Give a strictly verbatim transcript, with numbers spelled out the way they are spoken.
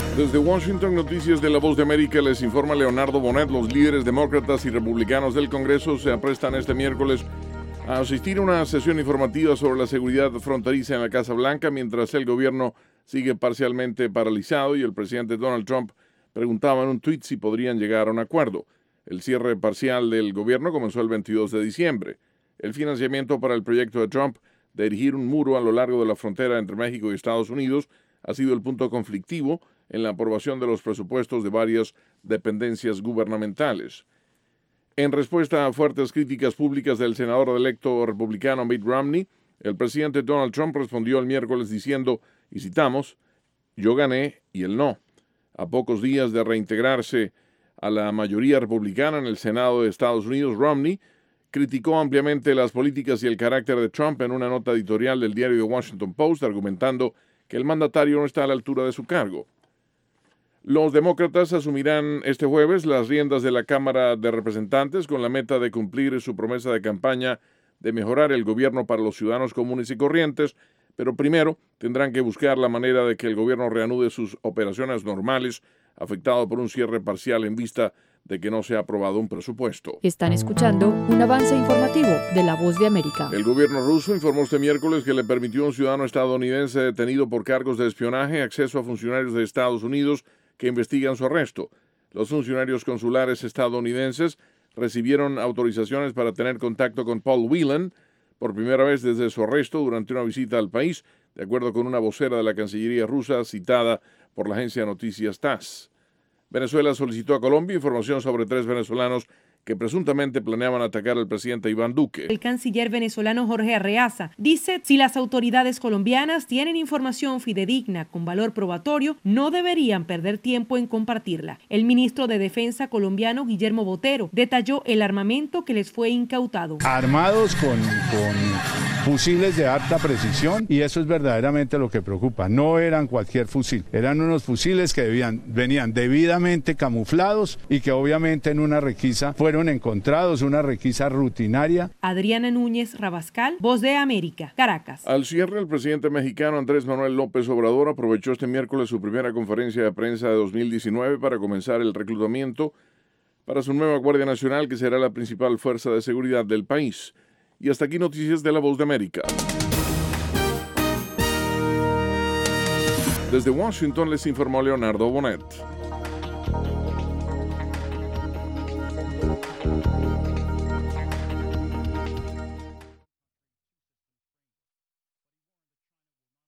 Desde Washington, Noticias de La Voz de América, les informa Leonardo Bonet. Los líderes demócratas y republicanos del Congreso se aprestan este miércoles a asistir a una sesión informativa sobre la seguridad fronteriza en la Casa Blanca, mientras el gobierno sigue parcialmente paralizado y el presidente Donald Trump preguntaba en un tuit si podrían llegar a un acuerdo. El cierre parcial del gobierno comenzó el veintidós de diciembre. El financiamiento para el proyecto de Trump de erigir un muro a lo largo de la frontera entre México y Estados Unidos ha sido el punto conflictivo en la aprobación de los presupuestos de varias dependencias gubernamentales. En respuesta a fuertes críticas públicas del senador electo republicano Mitt Romney, el presidente Donald Trump respondió el miércoles diciendo, y citamos, "Yo gané y él no". A pocos días de reintegrarse a la mayoría republicana en el Senado de Estados Unidos, Romney criticó ampliamente las políticas y el carácter de Trump en una nota editorial del diario The Washington Post, argumentando que el mandatario no está a la altura de su cargo. Los demócratas asumirán este jueves las riendas de la Cámara de Representantes con la meta de cumplir su promesa de campaña de mejorar el gobierno para los ciudadanos comunes y corrientes, pero primero tendrán que buscar la manera de que el gobierno reanude sus operaciones normales, afectado por un cierre parcial en vista de que no se ha aprobado un presupuesto. Están escuchando un avance informativo de La Voz de América. El gobierno ruso informó este miércoles que le permitió a un ciudadano estadounidense detenido por cargos de espionaje acceso a funcionarios de Estados Unidos que investigan su arresto. Los funcionarios consulares estadounidenses recibieron autorizaciones para tener contacto con Paul Whelan por primera vez desde su arresto durante una visita al país, de acuerdo con una vocera de la Cancillería rusa citada por la agencia de noticias T A S S. Venezuela solicitó a Colombia información sobre tres venezolanos que presuntamente planeaban atacar al presidente Iván Duque. El canciller venezolano Jorge Arreaza dice si las autoridades colombianas tienen información fidedigna con valor probatorio, no deberían perder tiempo en compartirla. El ministro de Defensa colombiano Guillermo Botero detalló el armamento que les fue incautado. Armados con, con fusiles de alta precisión, y eso es verdaderamente lo que preocupa. No eran cualquier fusil, eran unos fusiles que debían, venían debidamente camuflados y que obviamente en una requisa fueron encontrados, una requisa rutinaria. Adriana Núñez Rabascal, Voz de América, Caracas. Al cierre, el presidente mexicano Andrés Manuel López Obrador aprovechó este miércoles su primera conferencia de prensa de dos mil diecinueve para comenzar el reclutamiento para su nueva Guardia Nacional, que será la principal fuerza de seguridad del país. Y hasta aquí noticias de La Voz de América. Desde Washington les informó Leonardo Bonet.